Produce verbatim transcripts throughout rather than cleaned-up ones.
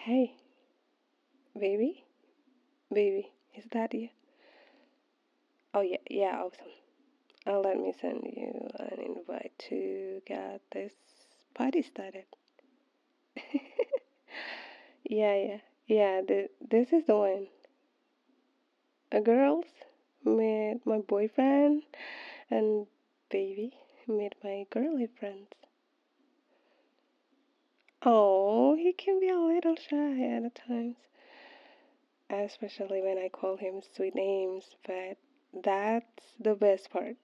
Hey, baby, baby, is that you? Oh yeah, yeah, awesome. Uh, let me send you an invite to get this party started. Yeah, yeah, yeah. The, this is the one. Uh, girls, meet my boyfriend, and baby, meet my girly friends. Oh, he can be a little shy at times, especially when I call him sweet names, but that's the best part.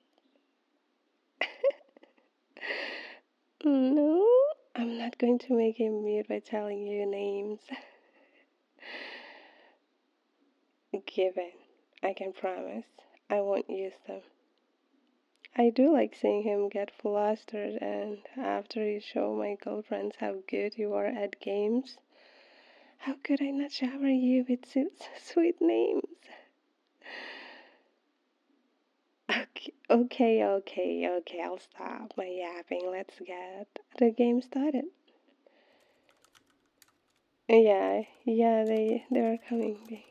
No, I'm not going to make him mute by telling you names. Given, I can promise I won't use them. I do like seeing him get flustered, and after you show my girlfriends how good you are at games, how could I not shower you with su- sweet names? Okay, okay, okay, okay, I'll stop my yapping. Let's get the game started. Yeah, yeah, they they're coming.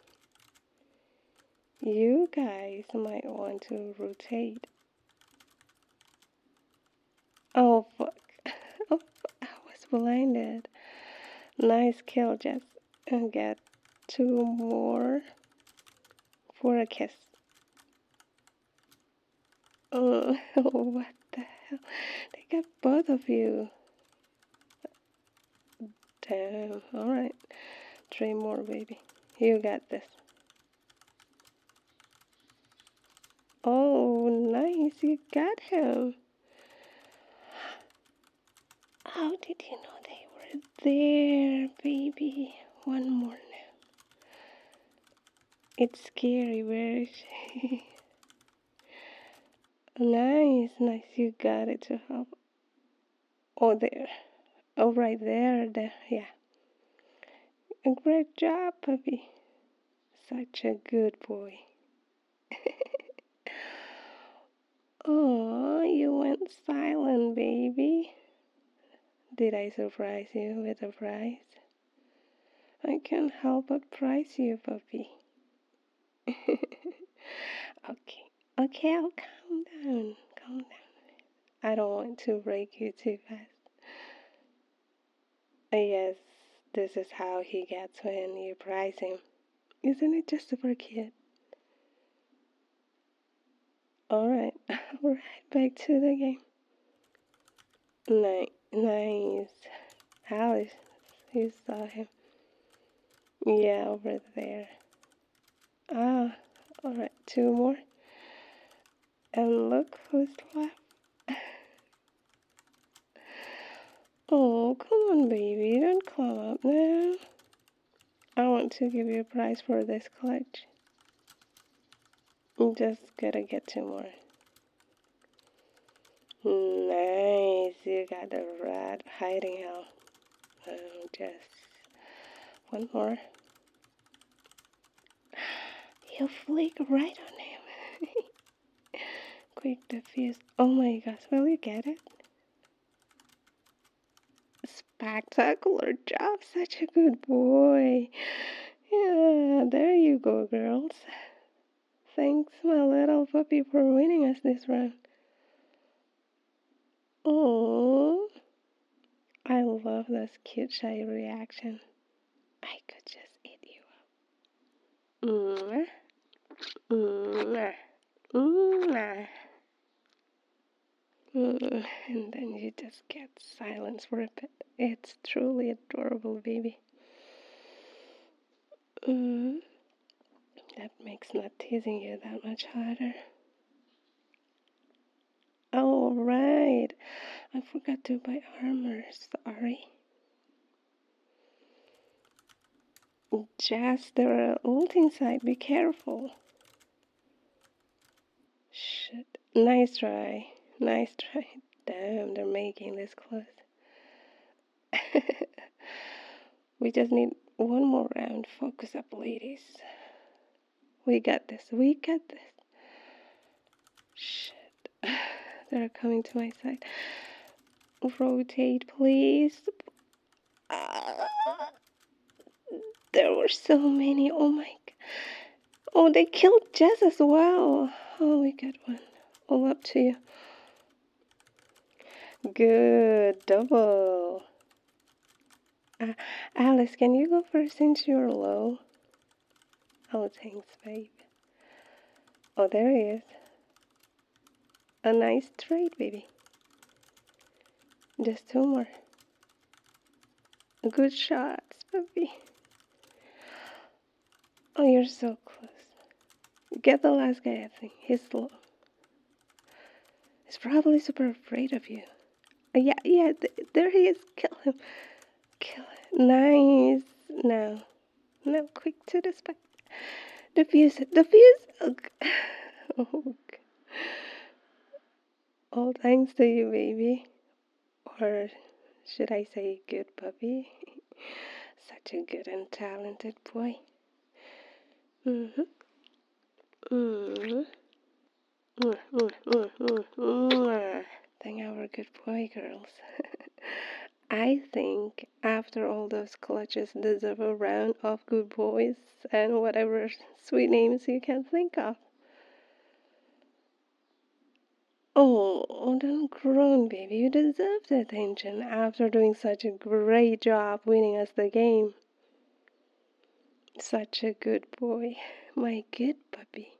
You guys might want to rotate. Oh fuck. Oh, I was blinded. Nice kill, Jess. And get two more for a kiss. Oh, what the hell? They got both of you. Damn. Alright. Three more, baby. You got this. Oh, nice. You got him. How did you know they were there, baby? One more now. It's scary. Where is she? Nice, nice. You got it to help. Oh, there. Oh, right there. There. Yeah. A great job, puppy. Such a good boy. Oh, you went silent, baby. Did I surprise you with a prize? I can't help but prize you, puppy. Okay. Okay, I'll calm down. Calm down. I don't want to break you too fast. Uh, Yes, this is how he gets when you prize him. Isn't it just for kid? Alright, alright, back to the game. Nice, nice. Alice, you saw him. Yeah, over there. Ah, alright, two more. And look who's left. Oh, come on, baby, don't climb up now. I want to give you a prize for this clutch. You just gotta get two more. Nice, you got the rat hiding out. Oh, just one more. You flick right on him. Quick defuse. Oh my gosh, will you get it? Spectacular job, such a good boy. Yeah, there you go, girls. Thanks, my little puppy, for winning us this round. Oh, I love this cute shy reaction. I could just eat you up. Mwah, mwah, mwah. Mm, and then you just get silence for a bit. It's truly adorable, baby. Mm, that makes not teasing you that much harder. Oh, right. I forgot to buy armor. Sorry. Jess, there are ult inside. Be careful. Shit. Nice try. Nice try. Damn, they're making this close. We just need one more round. Focus up, ladies. We got this. We got this. Shit. They're coming to my side. Rotate, please. Ah, There were so many. Oh my God. Oh, they killed Jess as well. Oh, we got one. All up to you. Good. Double. Uh, Alice, can you go first since you're low? Oh, thanks, babe. Oh, there he is. A nice trade, baby. Just two more. Good shots, puppy. Oh, you're so close. Get the last guy, I think. He's slow. He's probably super afraid of you. Uh, yeah, yeah, th there he is. Kill him. Kill him. Nice. Now. Now, quick to the spot. Defuse it. Defuse. Oh, oh, all thanks to you, baby. Or should I say good puppy? Such a good and talented boy. Mm-hmm. Mm-hmm. Mm-hmm. Thank our good boy, girls. I think after all those clutches deserve a round of good boys and whatever sweet names you can think of. Oh, don't groan, baby. You deserve the attention after doing such a great job winning us the game. Such a good boy. My good puppy.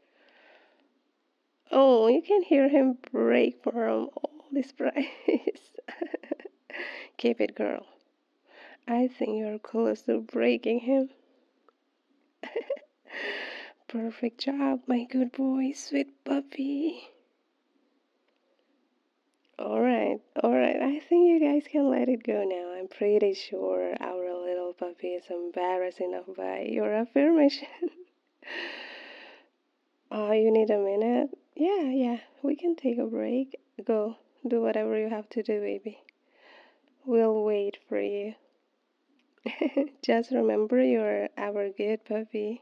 Oh, you can hear him break from all this price. Keep it, girl. I think you're close to breaking him. Perfect job, my good boy, sweet puppy. Alright, alright, I think you guys can let it go now. I'm pretty sure our little puppy is embarrassed enough by your affirmation. Oh, you need a minute? Yeah, yeah, we can take a break. Go, do whatever you have to do, baby. We'll wait for you. Just remember you're our good puppy.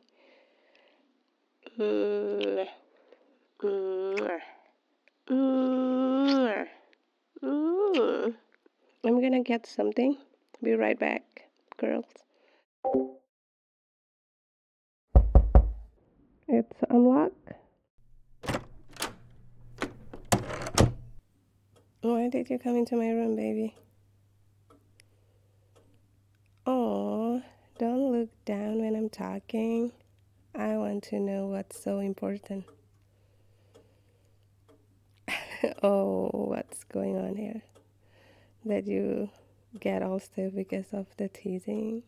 Mm. Mm. Mm. Mm. I'm gonna get something. Be right back, girls. It's unlocked. Why did you come into my room, baby? Oh, don't look down when I'm talking. I want to know what's so important. Oh, what's going on here? That you get all stiff because of the teasing?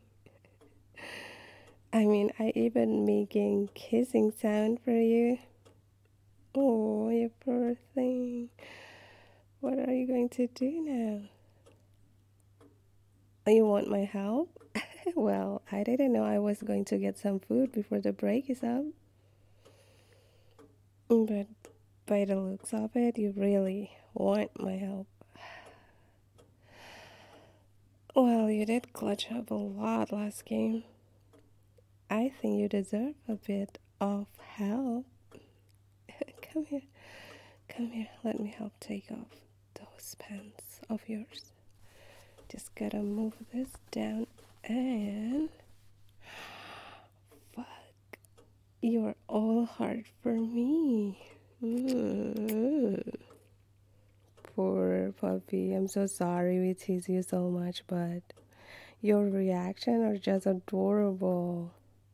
I mean, I even making kissing sound for you. Oh, you poor thing. What are you going to do now? Oh, you want my help? Well, I didn't know I was going to get some food before the break is up. But by the looks of it, you really want my help. Well, you did clutch up a lot last game. I think you deserve a bit of help. Come here. Come here. Let me help take off those pants of yours. Just gotta move this down and... Fuck. You're all hard for me. Mm. Poor puppy. I'm so sorry we tease you so much, but your reaction are just adorable.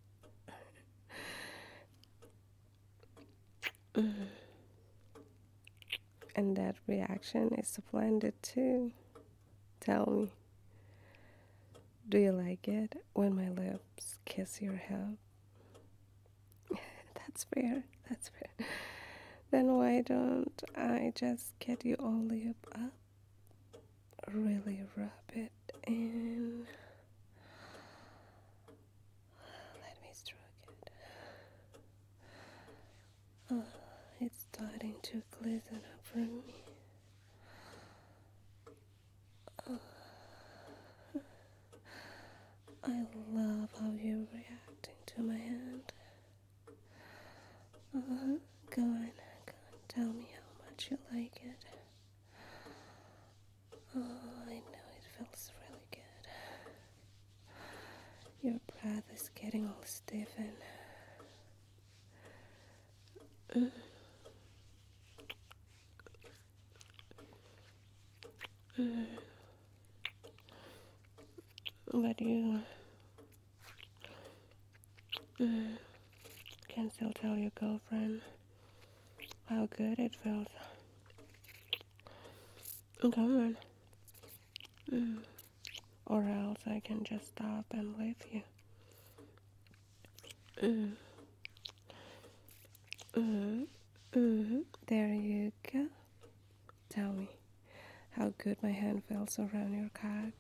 And that reaction is splendid too. Tell me, do you like it when my lips kiss your head? That's fair. That's fair. Then why don't I just get you all the up up? Really rub it in. Let me stroke it. Oh, it's starting to glisten up for me. Oh, I love how you're reacting to my hand. Uh-huh. Go on, go on. Tell me how much you like it. Oh, I know it feels really good. Your breath stiffen. Mm. Mm. But you mm, can still tell your girlfriend how good it feels. Come on. Mm. Or else I can just stop and leave you. Mm. Mm. Mm. There you go. Tell me how good my hand feels around your cock.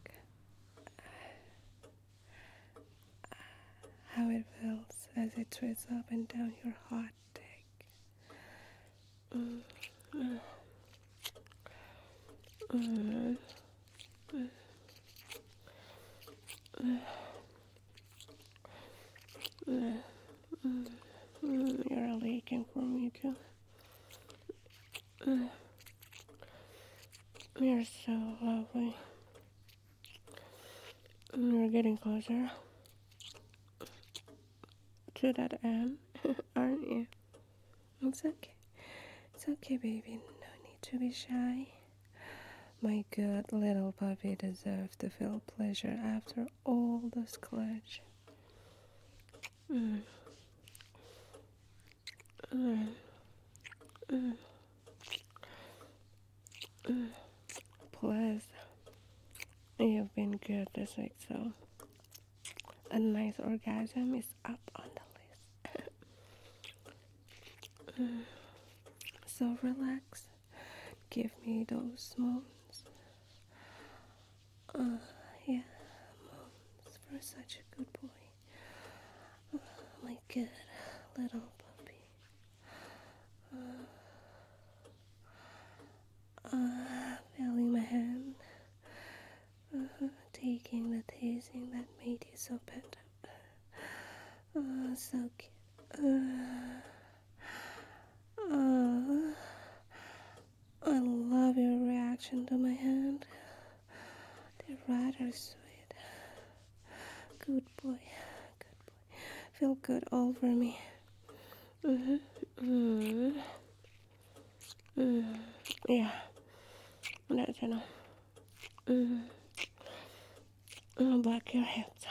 How it feels as it twists up and down your hot dick. Mm. Mm. Mm. Mm. Mm. Mm. Mm. You're leaking for me too. Mm. You're so lovely. You're getting closer to that end, aren't you? It's okay. It's okay, baby. No need to be shy. My good little puppy deserves to feel pleasure after all this clutch. Mm. Mm. Mm. Mm. Plus, you've been good this week, so a nice orgasm is up on the list. Mm. So relax. Give me those moans. Uh, yeah, moans for such a good boy. Oh, my good little puppy. Uh, uh, feeling my hand. Uh, taking the tasting that made you so pent up. Uh, so cute. Uh, uh, I love your reaction to my hand. They're rather sweet. Good boy. Good boy. Feel good over me. Mm-hmm. Mm-hmm. Mm-hmm. Yeah. That's enough. Mm-hmm. Mm, back your hips.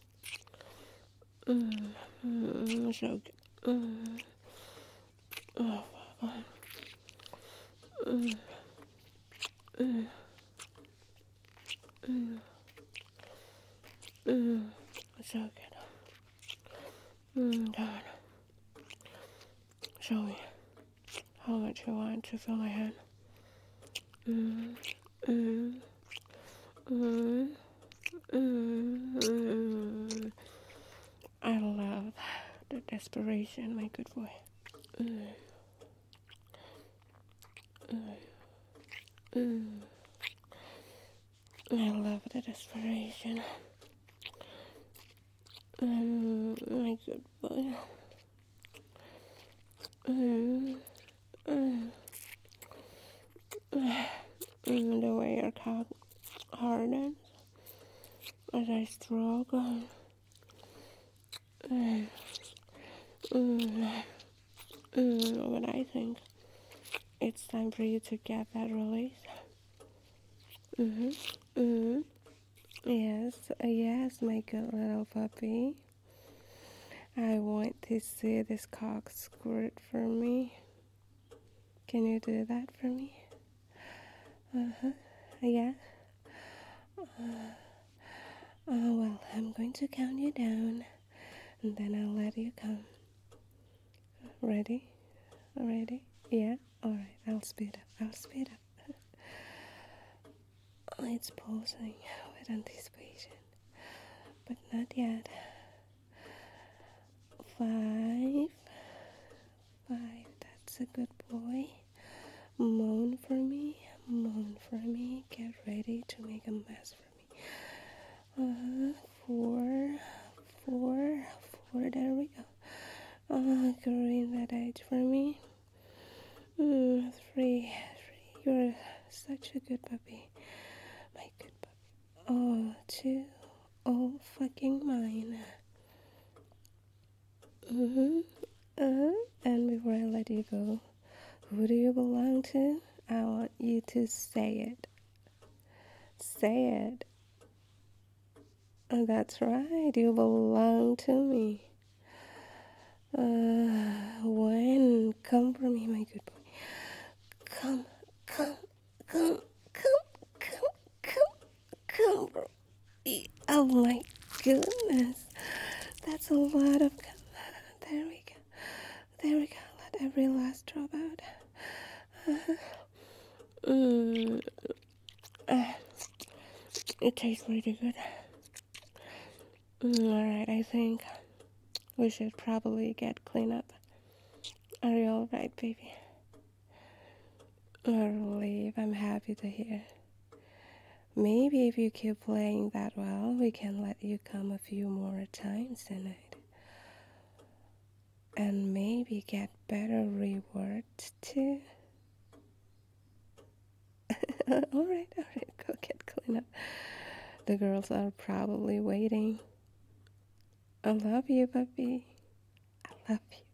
Mm-hmm. So good. Mm-hmm. Oh, Papa. Mm-hmm. Mm-hmm. Mm-hmm. So good. Mm, come on. Show me how much you want to feel my hand. Mm, mm, mm, mm, mm. I love the desperation, my good boy. Mm, mm, mm. I love the desperation. Mm, my good boy. Mm, mm, mm. The way your cock hardens as I struggle. Mm, mm, mm. But I think it's time for you to get that release. Mm-hmm. Mm-hmm. Yes, uh, yes, my good little puppy. I want to see this cock squirt for me. Can you do that for me? Uh-huh. Yeah. Uh, uh, well, I'm going to count you down, and then I'll let you come. Ready? Ready? Yeah? Alright, I'll speed up. I'll speed up. It's pulsing with anticipation, but not yet. Five. Five. That's a good boy. Moan for me. Moan for me. Get ready to make a mess for me. Uh, four. Four. Four. There we go. Uh, green that edge for me. Mm, three. Three. You're such a good puppy. My good puppy. Oh, two. All fucking mine. Just say it. Say it. Oh, that's right. You belong to me. Uh, when? Come for me, my good boy. Come, come, come, come, come, come, come, bro. Oh my goodness. That's a lot of. There we go. There we go. Let every last drop out. Uh, mm, uh, it tastes really good. Mm, Alright, I think we should probably get clean up. Are you alright, baby? Or relief, I'm happy to hear. Maybe if you keep playing that well, we can let you come a few more times tonight. And maybe get better rewards too. alright, alright, go get clean up. The girls are probably waiting. I love you, puppy. I love you.